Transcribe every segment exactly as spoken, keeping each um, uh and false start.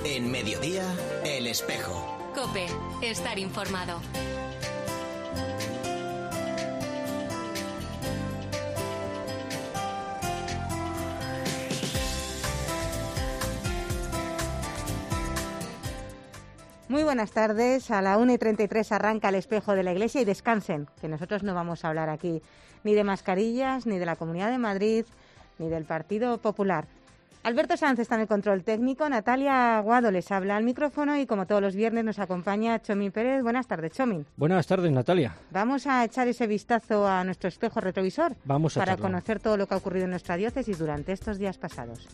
En Mediodía, El Espejo. COPE, estar informado. Muy buenas tardes, a la una y treinta y tres arranca El Espejo de la Iglesia y descansen, que nosotros no vamos a hablar aquí ni de mascarillas, ni de la Comunidad de Madrid, ni del Partido Popular. Alberto Sanz está en el control técnico, Natalia Aguado les habla al micrófono y como todos los viernes nos acompaña Chomin Pérez. Buenas tardes, Chomin. Buenas tardes, Natalia. Vamos a echar ese vistazo a nuestro espejo retrovisor Vamos a para echarlo. conocer todo lo que ha ocurrido en nuestra diócesis durante estos días pasados.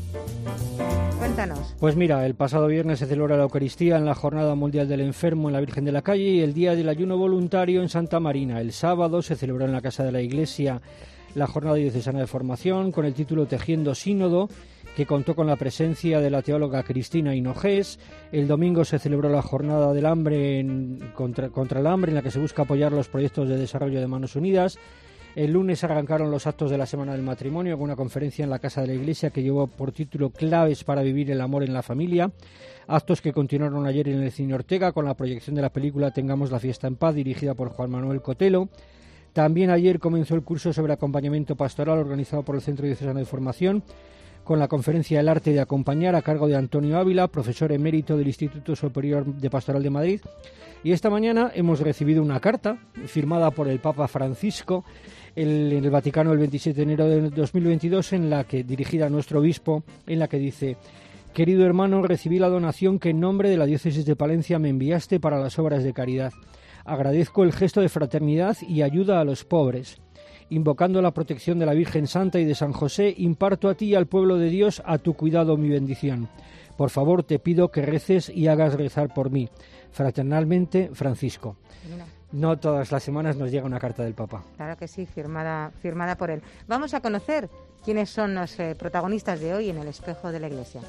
Cuéntanos. Pues mira, el pasado viernes se celebra la Eucaristía en la Jornada Mundial del Enfermo en la Virgen de la Calle y el Día del Ayuno Voluntario en Santa Marina. El sábado se celebró en la Casa de la Iglesia la Jornada Diocesana de Formación con el título Tejiendo Sínodo, que contó con la presencia de la teóloga Cristina Hinojés. El domingo se celebró la Jornada del Hambre en, contra, contra el Hambre, en la que se busca apoyar los proyectos de desarrollo de Manos Unidas. El lunes arrancaron los actos de la Semana del Matrimonio con una conferencia en la Casa de la Iglesia que llevó por título Claves para vivir el amor en la familia. Actos que continuaron ayer en el Cine Ortega con la proyección de la película Tengamos la fiesta en paz, dirigida por Juan Manuel Cotelo. También ayer comenzó el curso sobre acompañamiento pastoral organizado por el Centro Diocesano de Formación, con la conferencia El arte de acompañar a cargo de Antonio Ávila, profesor emérito del Instituto Superior de Pastoral de Madrid. Y esta mañana hemos recibido una carta firmada por el Papa Francisco el, en el Vaticano el veintisiete de enero de dos mil veintidós, en la que, dirigida a nuestro obispo, en la que dice: querido hermano, recibí la donación que en nombre de la diócesis de Palencia me enviaste para las obras de caridad. Agradezco el gesto de fraternidad y ayuda a los pobres. Invocando la protección de la Virgen Santa y de San José, imparto a ti y al pueblo de Dios a tu cuidado mi bendición. Por favor, te pido que reces y hagas rezar por mí. Fraternalmente, Francisco. No todas las semanas nos llega una carta del Papa. Claro que sí, firmada, firmada por él. Vamos a conocer quiénes son los eh, protagonistas de hoy en El Espejo de la Iglesia.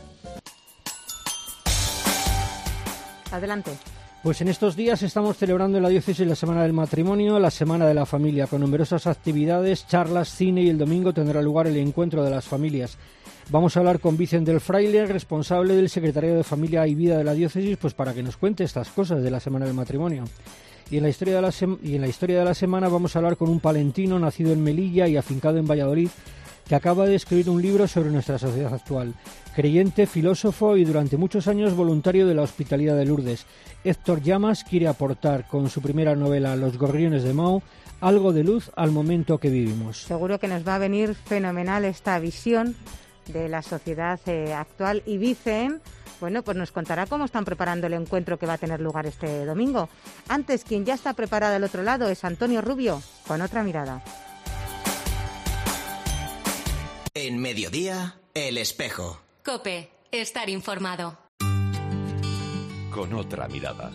Adelante. Pues en estos días estamos celebrando en la diócesis la Semana del Matrimonio, la Semana de la Familia, con numerosas actividades, charlas, cine, y el domingo tendrá lugar el Encuentro de las Familias. Vamos a hablar con Vicente del Fraile, responsable del Secretariado de Familia y Vida de la diócesis, pues para que nos cuente estas cosas de la Semana del Matrimonio. Y en la historia de la, sem- y en la historia de la semana vamos a hablar con un palentino nacido en Melilla y afincado en Valladolid, que acaba de escribir un libro sobre nuestra sociedad actual. Creyente, filósofo y durante muchos años voluntario de la Hospitalidad de Lourdes, Héctor Llamas quiere aportar con su primera novela, Los Gorriones de Mao, algo de luz al momento que vivimos. Seguro que nos va a venir fenomenal esta visión de la sociedad eh, actual. Y Vicen, bueno, pues nos contará cómo están preparando el encuentro que va a tener lugar este domingo. Antes, quien ya está preparado al otro lado es Antonio Rubio, con otra mirada. En Mediodía, El Espejo. COPE, estar informado. Con otra mirada.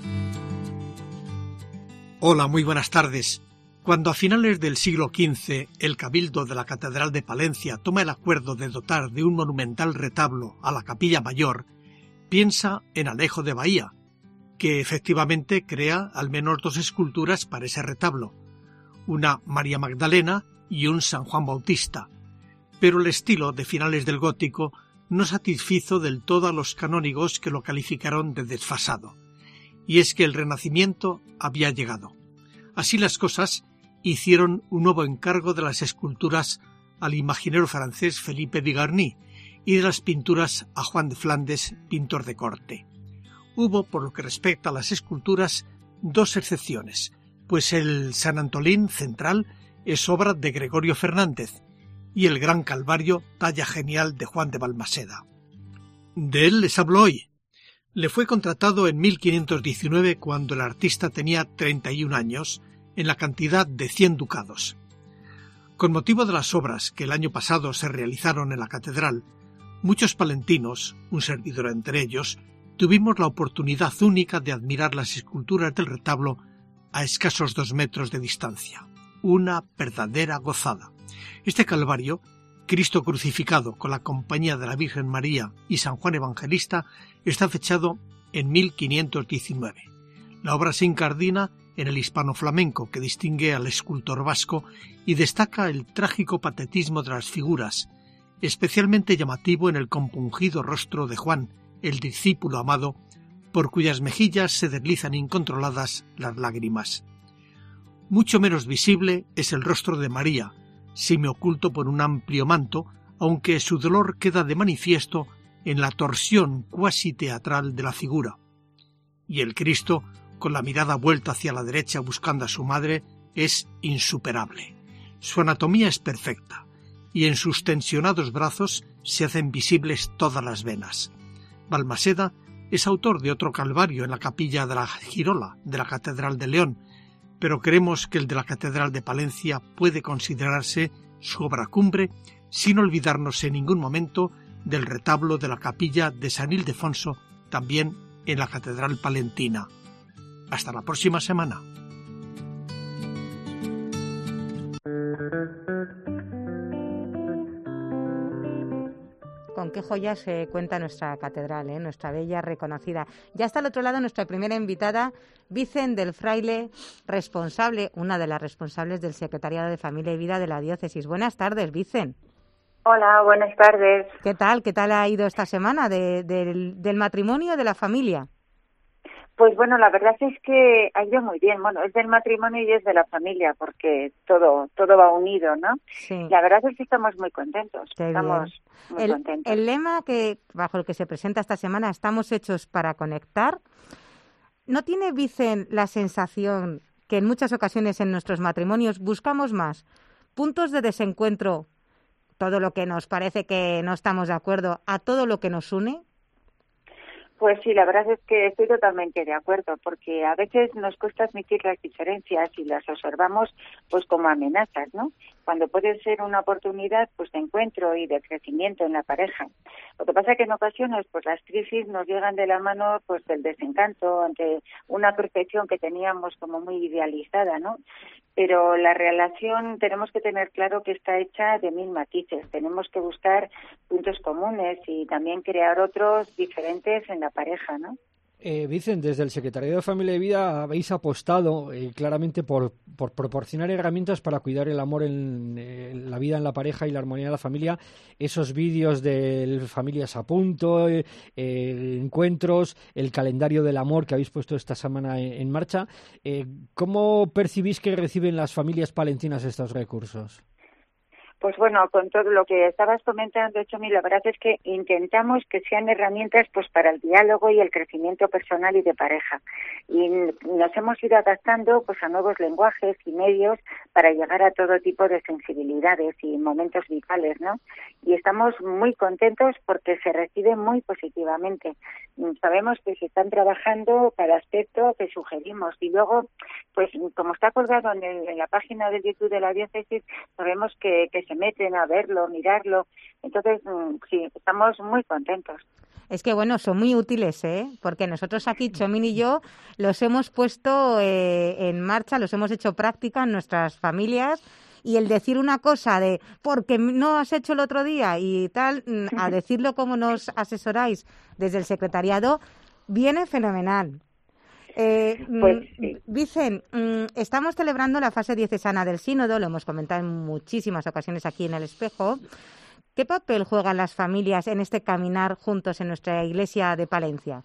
Hola, muy buenas tardes. Cuando a finales del siglo quince el Cabildo de la Catedral de Palencia toma el acuerdo de dotar de un monumental retablo a la Capilla Mayor, piensa en Alejo de Bahía, que efectivamente crea al menos dos esculturas para ese retablo, una María Magdalena y un San Juan Bautista. Pero el estilo de finales del gótico no satisfizo del todo a los canónigos, que lo calificaron de desfasado. Y es que el Renacimiento había llegado. Así las cosas, hicieron un nuevo encargo de las esculturas al imaginero francés Felipe de Garny y de las pinturas a Juan de Flandes, pintor de corte. Hubo, por lo que respecta a las esculturas, dos excepciones, pues el San Antolín central es obra de Gregorio Fernández, y el Gran Calvario, talla genial de Juan de Balmaseda. De él les hablo hoy. Le fue contratado en mil quinientos diecinueve cuando el artista tenía treinta y un años, en la cantidad de cien ducados. Con motivo de las obras que el año pasado se realizaron en la catedral, muchos palentinos, un servidor entre ellos, tuvimos la oportunidad única de admirar las esculturas del retablo a escasos dos metros de distancia. Una verdadera gozada. Este Calvario, Cristo crucificado con la compañía de la Virgen María y San Juan Evangelista, está fechado en mil quinientos diecinueve. La obra se incardina en el hispano flamenco que distingue al escultor vasco y destaca el trágico patetismo de las figuras, especialmente llamativo en el compungido rostro de Juan, el discípulo amado, por cuyas mejillas se deslizan incontroladas las lágrimas. Mucho menos visible es el rostro de María, semi oculto por un amplio manto, aunque su dolor queda de manifiesto en la torsión cuasi teatral de la figura. Y el Cristo, con la mirada vuelta hacia la derecha buscando a su madre, es insuperable. Su anatomía es perfecta, y en sus tensionados brazos se hacen visibles todas las venas. Balmaseda es autor de otro calvario en la capilla de la Girola de la Catedral de León, pero creemos que el de la Catedral de Palencia puede considerarse su obra cumbre, sin olvidarnos en ningún momento del retablo de la capilla de San Ildefonso, también en la Catedral Palentina. Hasta la próxima semana. Con qué joyas se cuenta nuestra catedral, ¿eh? Nuestra bella reconocida. Ya está al otro lado nuestra primera invitada, Vicen del Fraile, responsable, una de las responsables del Secretariado de Familia y Vida de la Diócesis. Buenas tardes, Vicen. Hola, buenas tardes. ¿Qué tal? ¿Qué tal ha ido esta semana de, de, del, del matrimonio de la familia? Pues bueno, la verdad es que ha ido muy bien. Bueno, es del matrimonio y es de la familia, porque todo todo va unido, ¿no? Sí. La verdad es que estamos muy contentos. Qué estamos bien. muy el, contentos. El lema que bajo el que se presenta esta semana, estamos hechos para conectar, ¿no tiene, Vicen, la sensación que en muchas ocasiones en nuestros matrimonios buscamos más puntos de desencuentro, todo lo que nos parece que no estamos de acuerdo, a todo lo que nos une? Pues sí, la verdad es que estoy totalmente de acuerdo, porque a veces nos cuesta admitir las diferencias y las observamos pues como amenazas, ¿no? Cuando puede ser una oportunidad pues de encuentro y de crecimiento en la pareja. Lo que pasa es que en ocasiones pues las crisis nos llegan de la mano pues del desencanto ante una perfección que teníamos como muy idealizada, ¿no? Pero la relación tenemos que tener claro que está hecha de mil matices. Tenemos que buscar puntos comunes y también crear otros diferentes en la pareja, ¿no? Eh, Vicen, desde el Secretariado de Familia y Vida habéis apostado eh, claramente por, por proporcionar herramientas para cuidar el amor en, en la vida en la pareja y la armonía de la familia. Esos vídeos de Familias a Punto, eh, eh, encuentros, el calendario del amor que habéis puesto esta semana en, en marcha. Eh, ¿Cómo percibís que reciben las familias palentinas estos recursos? Pues bueno, con todo lo que estabas comentando, Chomi, la verdad es que intentamos que sean herramientas pues para el diálogo y el crecimiento personal y de pareja. Y nos hemos ido adaptando pues a nuevos lenguajes y medios para llegar a todo tipo de sensibilidades y momentos vitales, ¿no? Y estamos muy contentos porque se recibe muy positivamente. Sabemos que se están trabajando cada aspecto que sugerimos y luego, pues como está colgado en, el, en la página del YouTube de la diócesis, sabemos que, que se meten a verlo, mirarlo. Entonces, sí, estamos muy contentos. Es que, bueno, son muy útiles, ¿eh? Porque nosotros aquí, Chomín y yo, los hemos puesto eh, en marcha, los hemos hecho práctica en nuestras familias. Y el decir una cosa de, porque no has hecho el otro día y tal, a decirlo como nos asesoráis desde el secretariado, viene fenomenal. Eh, pues, sí. Vicen, estamos celebrando la fase diocesana del sínodo, lo hemos comentado en muchísimas ocasiones aquí en El Espejo. ¿Qué papel juegan las familias en este caminar juntos en nuestra iglesia de Palencia?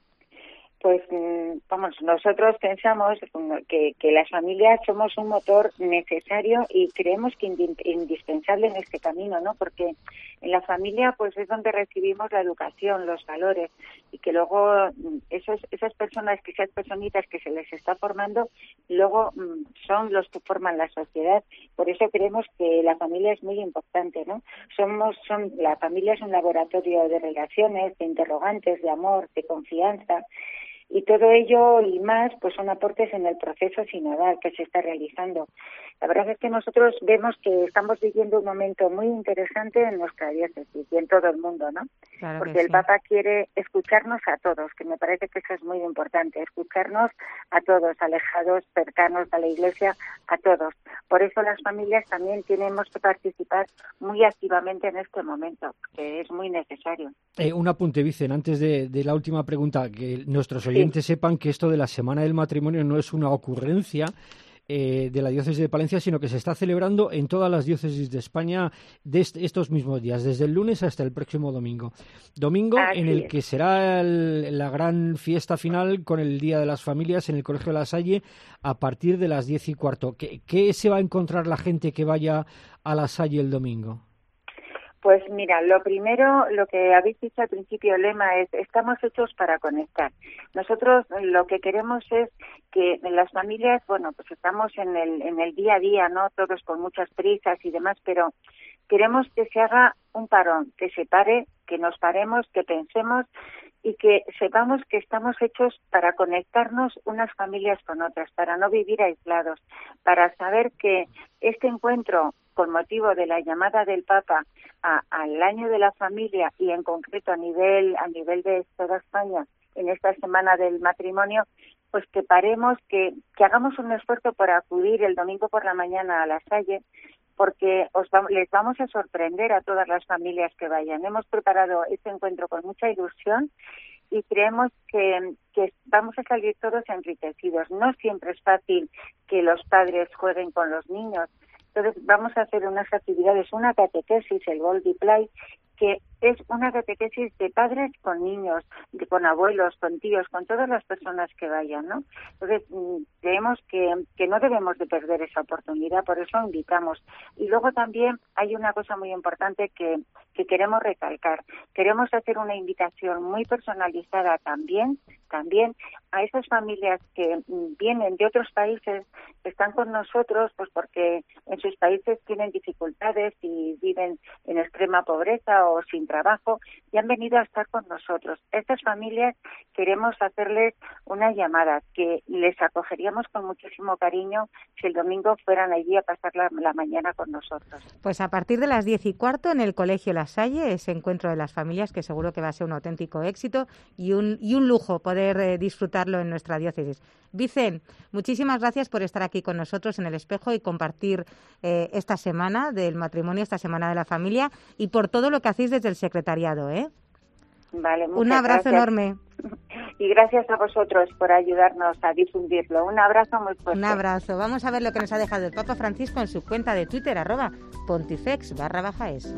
Pues vamos, nosotros pensamos que, que las familias somos un motor necesario y creemos que indispensable en este camino, ¿no? Porque en la familia pues es donde recibimos la educación, los valores y que luego esos esas personas, que esas personitas que se les está formando, luego son los que forman la sociedad. Por eso creemos que la familia es muy importante, ¿no? Somos, son, la familia es un laboratorio de relaciones, de interrogantes, de amor, de confianza. Y todo ello y más pues son aportes en el proceso sinodal que se está realizando. La verdad es que nosotros vemos que estamos viviendo un momento muy interesante en nuestra diócesis y en todo el mundo, ¿no? Claro Porque que el sí. Papa quiere escucharnos a todos, que me parece que eso es muy importante, escucharnos a todos, alejados, cercanos a la Iglesia, a todos. Por eso las familias también tenemos que participar muy activamente en este momento, que es muy necesario. Eh, un apunte, Vicen, antes de, de la última pregunta, que nuestros oyentes sí. sepan que esto de la Semana del Matrimonio no es una ocurrencia. eh, de la diócesis de Palencia, sino que se está celebrando en todas las diócesis de España de est- estos mismos días, desde el lunes hasta el próximo domingo. Domingo Así en el es. que será el- la gran fiesta final con el Día de las Familias en el Colegio La Salle a partir de las diez y cuarto. ¿Qué, qué se va a encontrar la gente que vaya a La Salle el domingo? Pues mira, lo primero, lo que habéis dicho al principio, el lema es, estamos hechos para conectar. Nosotros lo que queremos es que las familias, bueno, pues estamos en el, en el día a día, ¿no? Todos con muchas prisas y demás, pero queremos que se haga un parón, que se pare, que nos paremos, que pensemos y que sepamos que estamos hechos para conectarnos unas familias con otras, para no vivir aislados, para saber que este encuentro con motivo de la llamada del Papa a, al año de la familia y en concreto a nivel a nivel de toda España en esta semana del matrimonio, pues que paremos, que, que hagamos un esfuerzo por acudir el domingo por la mañana a La Salle, porque os vamos, les vamos a sorprender a todas las familias que vayan. Hemos preparado este encuentro con mucha ilusión y creemos que, que vamos a salir todos enriquecidos. No siempre es fácil que los padres jueguen con los niños. Entonces vamos a hacer unas actividades, una catequesis, el Boldy Play, que es una catequesis de padres con niños, de, con abuelos, con tíos, con todas las personas que vayan, ¿no? Entonces creemos que, que no debemos de perder esa oportunidad, por eso invitamos. Y luego también hay una cosa muy importante que, que queremos recalcar. Queremos hacer una invitación muy personalizada también, también a esas familias que vienen de otros países, están con nosotros, pues porque en sus países tienen dificultades y viven en extrema pobreza o sin trabajo y han venido a estar con nosotros. Estas familias queremos hacerles una llamada que les acogeríamos con muchísimo cariño si el domingo fueran allí a pasar la, la mañana con nosotros. Pues a partir de las diez y cuarto en el Colegio La Salle, ese encuentro de las familias que seguro que va a ser un auténtico éxito y un, y un lujo poder eh, disfrutarlo en nuestra diócesis. Vicen, muchísimas gracias por estar aquí con nosotros en El Espejo y compartir eh, esta semana del matrimonio, esta semana de la familia y por todo lo que hacéis desde el secretariado, ¿eh? Vale, muchas un abrazo gracias. enorme. Y gracias a vosotros por ayudarnos a difundirlo. Un abrazo muy fuerte. Un abrazo. Vamos a ver lo que nos ha dejado el Papa Francisco en su cuenta de Twitter, arroba pontifex barra baja es.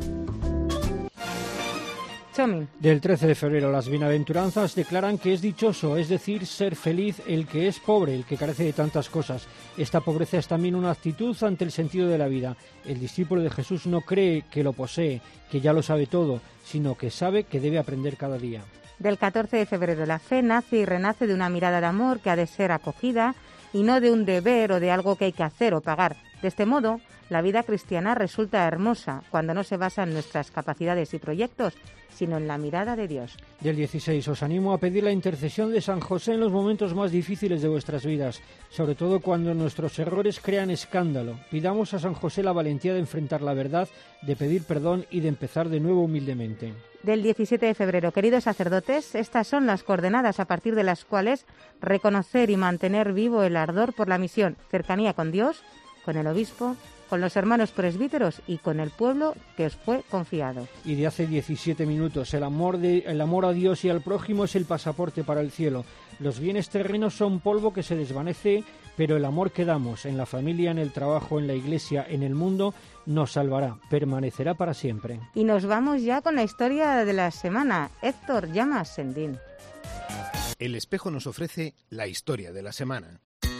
Chomin. Del trece de febrero, las bienaventuranzas declaran que es dichoso, es decir, ser feliz el que es pobre, el que carece de tantas cosas. Esta pobreza es también una actitud ante el sentido de la vida. El discípulo de Jesús no cree que lo posee, que ya lo sabe todo, sino que sabe que debe aprender cada día. Del catorce de febrero, la fe nace y renace de una mirada de amor que ha de ser acogida y no de un deber o de algo que hay que hacer o pagar. De este modo, la vida cristiana resulta hermosa cuando no se basa en nuestras capacidades y proyectos, sino en la mirada de Dios. Del dieciséis, os animo a pedir la intercesión de San José en los momentos más difíciles de vuestras vidas, sobre todo cuando nuestros errores crean escándalo. Pidamos a San José la valentía de enfrentar la verdad, de pedir perdón y de empezar de nuevo humildemente. Del diecisiete de febrero, queridos sacerdotes, estas son las coordenadas a partir de las cuales reconocer y mantener vivo el ardor por la misión, cercanía con Dios, con el obispo, con los hermanos presbíteros y con el pueblo que os fue confiado. Y de hace diecisiete minutos, el amor, de, el amor a Dios y al prójimo es el pasaporte para el cielo. Los bienes terrenos son polvo que se desvanece, pero el amor que damos en la familia, en el trabajo, en la iglesia, en el mundo, nos salvará, permanecerá para siempre. Y nos vamos ya con la historia de la semana. Héctor Llamas Sendín. El Espejo nos ofrece la historia de la semana.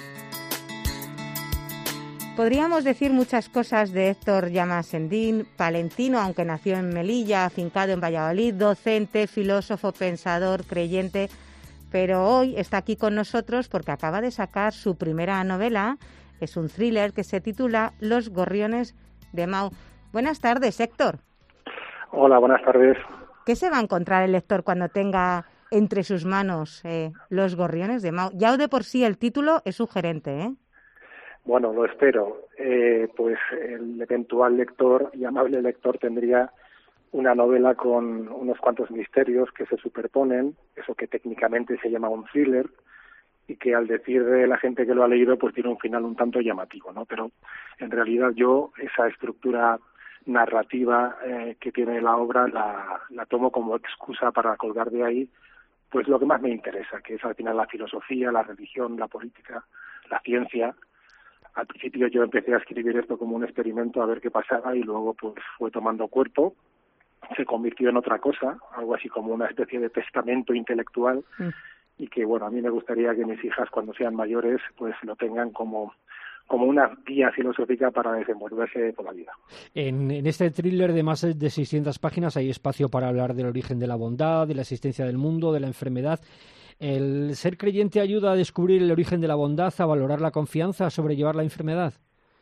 Podríamos decir muchas cosas de Héctor Llamas Sendín, palentino, aunque nació en Melilla, afincado en Valladolid, docente, filósofo, pensador, creyente, pero hoy está aquí con nosotros porque acaba de sacar su primera novela. Es un thriller que se titula Los gorriones de Mau. Buenas tardes, Héctor. Hola, buenas tardes. ¿Qué se va a encontrar el lector cuando tenga entre sus manos eh, Los gorriones de Mau? Ya de por sí el título es sugerente, ¿eh? Bueno, lo espero. Eh, pues el eventual lector y amable lector tendría una novela con unos cuantos misterios que se superponen, eso que técnicamente se llama un thriller, y que al decir de la gente que lo ha leído, pues tiene un final un tanto llamativo, ¿no? Pero en realidad yo esa estructura narrativa eh, que tiene la obra la, la tomo como excusa para colgar de ahí pues lo que más me interesa, que es al final la filosofía, la religión, la política, la ciencia, Al principio yo empecé a escribir esto como un experimento a ver qué pasaba y luego pues fue tomando cuerpo, se convirtió en otra cosa, algo así como una especie de testamento intelectual mm. y que bueno, a mí me gustaría que mis hijas cuando sean mayores pues lo tengan como como una guía filosófica para desenvolverse por la vida. En, en este thriller de más de seiscientas páginas hay espacio para hablar del origen de la bondad, de la existencia del mundo, de la enfermedad. ¿El ser creyente ayuda a descubrir el origen de la bondad, a valorar la confianza, a sobrellevar la enfermedad?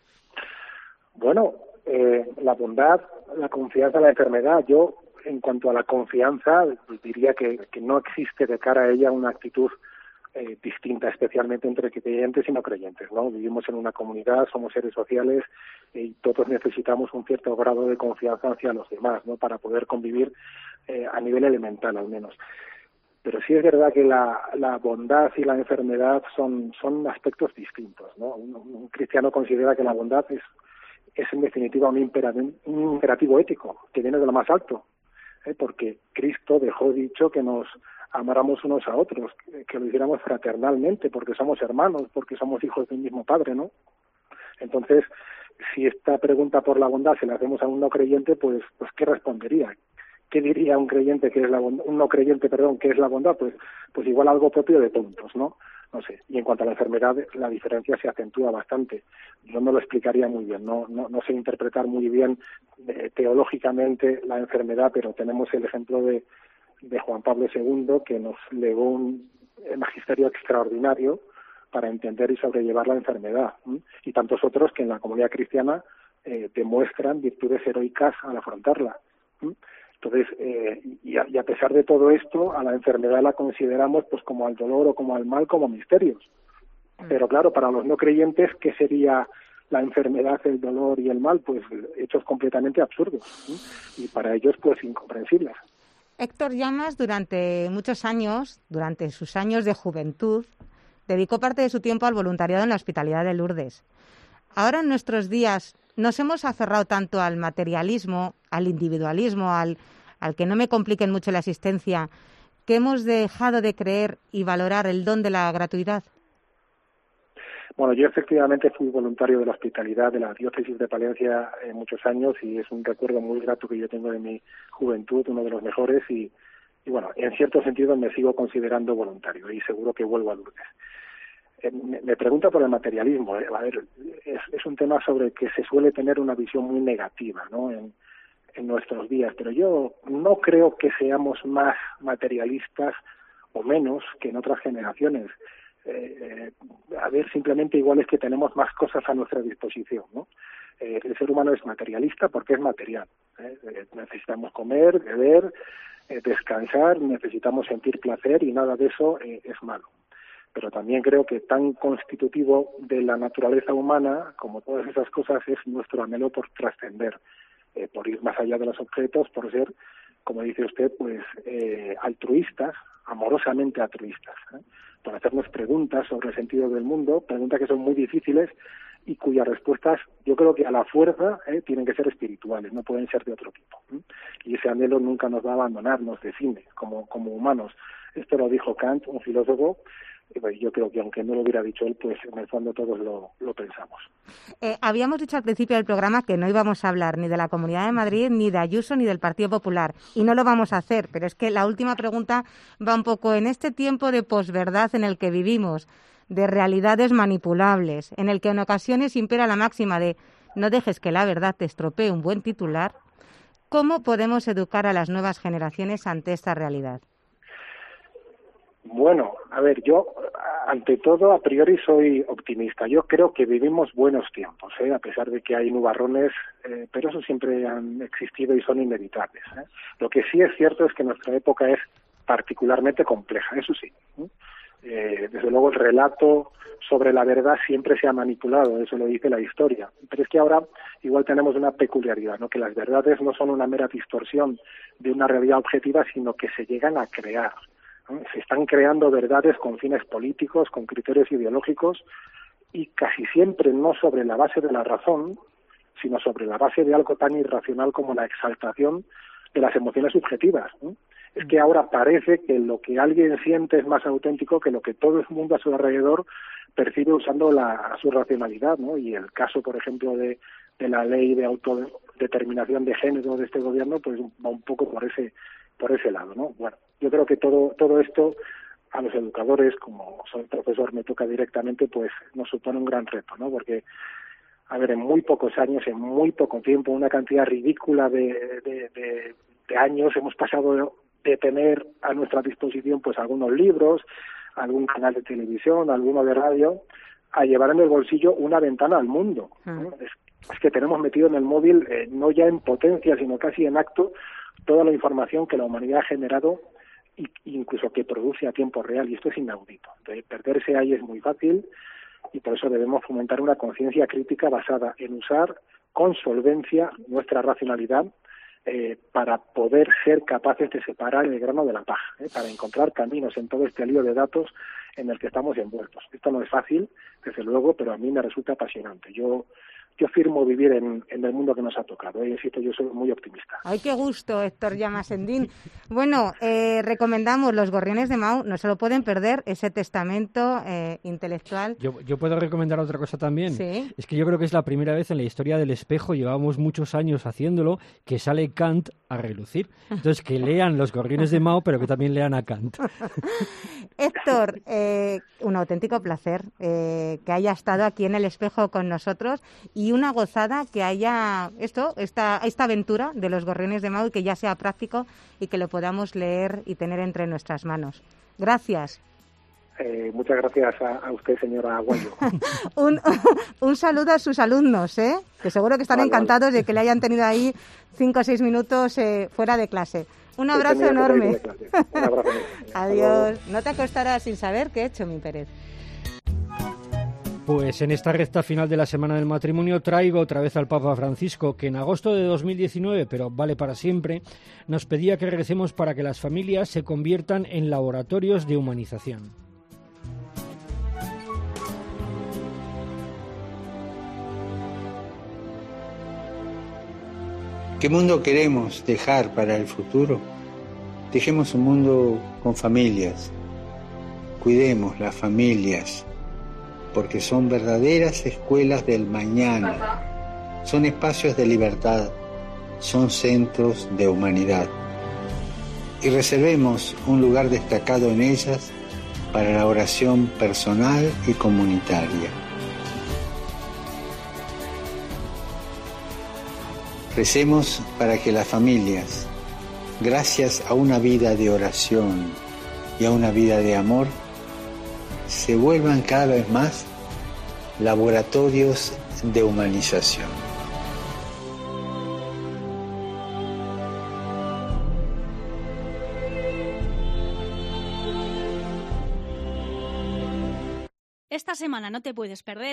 Bueno, eh, la bondad, la confianza, la enfermedad. Yo, en cuanto a la confianza, diría que, que no existe de cara a ella una actitud eh, distinta, especialmente entre creyentes y no creyentes, ¿no? Vivimos en una comunidad, somos seres sociales y todos necesitamos un cierto grado de confianza hacia los demás, ¿no? Para poder convivir eh, a nivel elemental, al menos. Pero sí es verdad que la, la bondad y la enfermedad son, son aspectos distintos, ¿no? Un, un cristiano considera que la bondad es, es en definitiva un imperativo, un imperativo ético que viene de lo más alto, ¿eh? Porque Cristo dejó dicho que nos amáramos unos a otros, que, que lo hiciéramos fraternalmente, porque somos hermanos, porque somos hijos del mismo Padre, ¿no? Entonces, si esta pregunta por la bondad se la hacemos a un no creyente, pues, pues ¿qué respondería? ¿Qué diría un creyente que es la bondad, un no creyente, perdón, que es la bondad? Pues, pues igual algo propio de tontos, ¿no? No sé. Y en cuanto a la enfermedad, la diferencia se acentúa bastante. Yo no lo explicaría muy bien, no, no, no sé interpretar muy bien eh, teológicamente la enfermedad, pero tenemos el ejemplo de, de Juan Pablo segundo, que nos legó un magisterio extraordinario para entender y sobrellevar la enfermedad, ¿sí? Y tantos otros que en la comunidad cristiana eh, demuestran virtudes heroicas al afrontarla, ¿sí? Entonces, eh, y, a, y a pesar de todo esto, a la enfermedad la consideramos pues como al dolor o como al mal, como misterios. Pero claro, para los no creyentes, ¿qué sería la enfermedad, el dolor y el mal? Pues hechos completamente absurdos, ¿sí? Y para ellos, pues incomprensibles. Héctor Llamas, durante muchos años, durante sus años de juventud, dedicó parte de su tiempo al voluntariado en la Hospitalidad de Lourdes. Ahora, en nuestros días, nos hemos aferrado tanto al materialismo, al individualismo, al, al que no me compliquen mucho la existencia, que hemos dejado de creer y valorar el don de la gratuidad. Bueno, yo efectivamente fui voluntario de la hospitalidad de la diócesis de Palencia en muchos años y es un recuerdo muy grato que yo tengo de mi juventud, uno de los mejores y, y bueno, en cierto sentido me sigo considerando voluntario y seguro que vuelvo a Lourdes. Eh, me, me pregunta por el materialismo. Eh, a ver, es, es un tema sobre el que se suele tener una visión muy negativa, ¿no? En, en nuestros días, pero yo no creo que seamos más materialistas o menos que en otras generaciones. Eh, eh, a ver, simplemente igual es que tenemos más cosas a nuestra disposición, ¿no? Eh, el ser humano es materialista porque es material, ¿eh? Eh, necesitamos comer, beber, eh, descansar, necesitamos sentir placer y nada de eso eh, es malo. Pero también creo que tan constitutivo de la naturaleza humana como todas esas cosas es nuestro anhelo por trascender, eh, por ir más allá de los objetos, por ser, como dice usted, pues eh, altruistas, amorosamente altruistas, ¿eh? Por hacernos preguntas sobre el sentido del mundo, preguntas que son muy difíciles y cuyas respuestas yo creo que a la fuerza eh, tienen que ser espirituales, no pueden ser de otro tipo, ¿eh? Y ese anhelo nunca nos va a abandonar, nos define como, como humanos. Esto lo dijo Kant, un filósofo. Yo creo que aunque no lo hubiera dicho él, pues en el fondo todos lo, lo pensamos. Eh, habíamos dicho al principio del programa que no íbamos a hablar ni de la Comunidad de Madrid, ni de Ayuso, ni del Partido Popular. Y no lo vamos a hacer, pero es que la última pregunta va un poco en este tiempo de posverdad en el que vivimos, de realidades manipulables, en el que en ocasiones impera la máxima de no dejes que la verdad te estropee un buen titular. ¿Cómo podemos educar a las nuevas generaciones ante esta realidad? Bueno, a ver, yo ante todo a priori soy optimista. Yo creo que vivimos buenos tiempos, ¿eh? A pesar de que hay nubarrones, eh, pero eso siempre han existido y son inevitables, ¿eh? Lo que sí es cierto es que nuestra época es particularmente compleja, eso sí, ¿eh? Eh, desde luego el relato sobre la verdad siempre se ha manipulado, eso lo dice la historia, pero es que ahora igual tenemos una peculiaridad, ¿no? Que las verdades no son una mera distorsión de una realidad objetiva, sino que se llegan a crear. Se están creando verdades con fines políticos, con criterios ideológicos y casi siempre no sobre la base de la razón, sino sobre la base de algo tan irracional como la exaltación de las emociones subjetivas, ¿no? Es que ahora parece que lo que alguien siente es más auténtico que lo que todo el mundo a su alrededor percibe usando la, su racionalidad, ¿no? Y el caso, por ejemplo, de, de la ley de autodeterminación de género de este gobierno, pues va un poco por ese por ese lado, ¿no? Bueno, yo creo que todo todo esto a los educadores, como soy profesor, me toca directamente, pues nos supone un gran reto, ¿no? Porque, a ver, en muy pocos años, en muy poco tiempo, una cantidad ridícula de, de, de, de años, hemos pasado de tener a nuestra disposición pues algunos libros, algún canal de televisión, alguno de radio, a llevar en el bolsillo una ventana al mundo, ¿no? Es, es que tenemos metido en el móvil, eh, no ya en potencia, sino casi en acto, toda la información que la humanidad ha generado e incluso que produce a tiempo real, y esto es inaudito. Entonces, perderse ahí es muy fácil, y por eso debemos fomentar una conciencia crítica basada en usar con solvencia nuestra racionalidad eh, para poder ser capaces de separar el grano de la paja, ¿eh? Para encontrar caminos en todo este lío de datos en el que estamos envueltos. Esto no es fácil, desde luego, pero a mí me resulta apasionante. Yo yo firmo vivir en, en el mundo que nos ha tocado, ¿eh? Insisto, yo soy muy optimista. ¡Ay, qué gusto, Héctor Llamasendín! Bueno, eh, recomendamos Los Gorriones de Mao, no se lo pueden perder, ese testamento eh, intelectual. Yo, yo puedo recomendar otra cosa también. ¿Sí? Es que yo creo que es la primera vez en la historia del Espejo, llevamos muchos años haciéndolo, que sale Kant a relucir. Entonces, que lean Los Gorriones de Mao, pero que también lean a Kant. Héctor, eh, un auténtico placer eh, que haya estado aquí en el Espejo con nosotros, y una gozada que haya esto, esta, esta aventura de Los Gorriones de Mao, y que ya sea práctico y que lo podamos leer y tener entre nuestras manos. Gracias. Eh, muchas gracias a, a usted, señora Aguayo. un, un saludo a sus alumnos, ¿eh? Que seguro que están vale, encantados vale. de que le hayan tenido ahí cinco o seis minutos eh, fuera de clase. Un abrazo enorme. Un abrazo. Adiós. No te acostarás sin saber qué he hecho, mi Pérez. Pues en esta recta final de la Semana del Matrimonio traigo otra vez al Papa Francisco, que en agosto de dos mil diecinueve, pero vale para siempre, nos pedía que recemos para que las familias se conviertan en laboratorios de humanización. ¿Qué mundo queremos dejar para el futuro? Dejemos un mundo con familias. Cuidemos las familias, porque son verdaderas escuelas del mañana. Son espacios de libertad, son centros de humanidad. Y reservemos un lugar destacado en ellas para la oración personal y comunitaria. Recemos para que las familias, gracias a una vida de oración y a una vida de amor, se vuelvan cada vez más laboratorios de humanización. Esta semana no te puedes perder.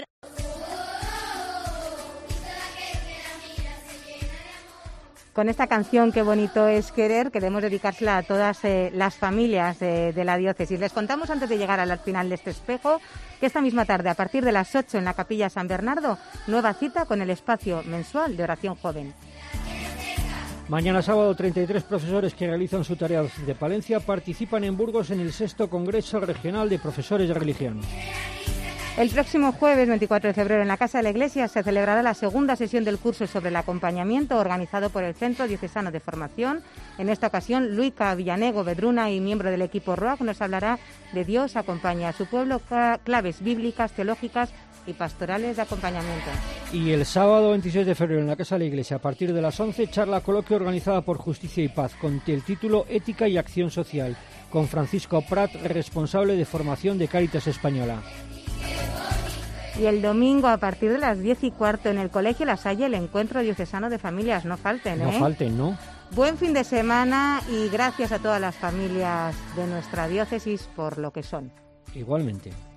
Con esta canción, Qué bonito es querer, queremos dedicársela a todas eh, las familias eh, de la diócesis. Les contamos antes de llegar al final de este espejo que esta misma tarde, a partir de las ocho en la Capilla San Bernardo, nueva cita con el espacio mensual de oración joven. Mañana sábado, treinta y tres profesores que realizan su tarea de Palencia participan en Burgos en el sexto Congreso Regional de Profesores de Religión. El próximo jueves veinticuatro de febrero en la Casa de la Iglesia se celebrará la segunda sesión del curso sobre el acompañamiento organizado por el Centro Diocesano de Formación. En esta ocasión, Luica Villanego Vedruna, y miembro del equipo R O A C, nos hablará de Dios acompaña a su pueblo, claves bíblicas, teológicas y pastorales de acompañamiento. Y el sábado veintiséis de febrero en la Casa de la Iglesia, a partir de las once, charla coloquio organizada por Justicia y Paz con el título Ética y Acción Social, con Francisco Prat, responsable de formación de Cáritas Española. Y el domingo, a partir de las diez y cuarto, en el Colegio La Salle, el encuentro diocesano de familias. No falten, ¿eh? No falten, ¿no? Buen fin de semana y gracias a todas las familias de nuestra diócesis por lo que son. Igualmente.